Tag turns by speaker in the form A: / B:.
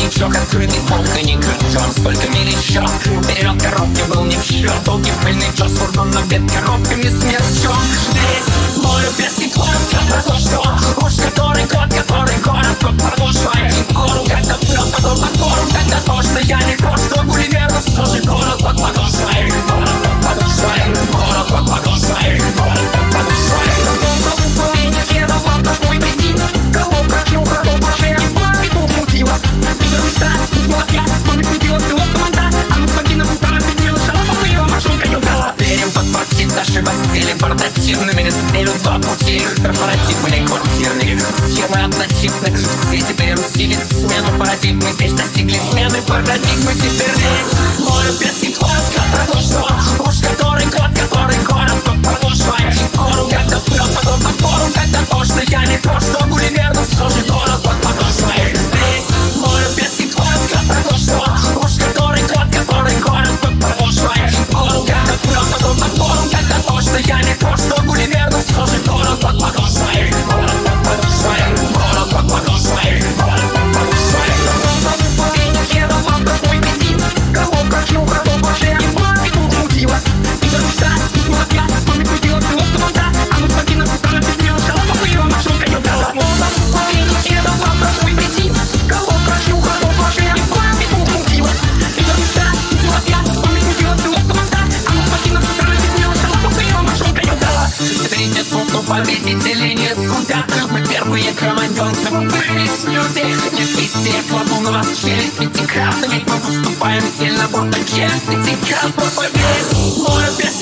A: маячок, открытый полка, не крючок. Сколько миль еще, перелет коробки был не в счет. Долгий пыльный час, фургон набит коробками с мерчом. Здесь море без стекла, про то, что уж который год, который город, как продолжай гору, когда плет, подобно гору, когда то, что я не то, что Гулливер, но все же город, как продолжай, город, как продолжай, город, как продолжай, город, как продолжай. Наши постели портативными разделят два пути. Корпоратив или квартирный, схемы однотипны. Все теперь усилит смену парадигмы. Здесь достигли смены парадигмы. Теперь здесь море без стекла, потому что уж который год, который город, тот продолжай гору, когда плет, подобно гору, когда то, что я не то, что Гулливер, но все же город, тот продолжай. Здесь море без стекла, потому что уж который год, который город, тот продолжай гору, когда плет, подобно гору, когда то, что я не то, что Гулливер, но все же город, тот продолжай город, тот продолжай город, тот продолжай город, тот продолжай. Победители не судят, мы первые командонцы, мы вырвались люди. Нет везде, кладу на вас челюсть пятикратно, ведь мы выступаем сильно, будто челюсть пятикратно. Победить море без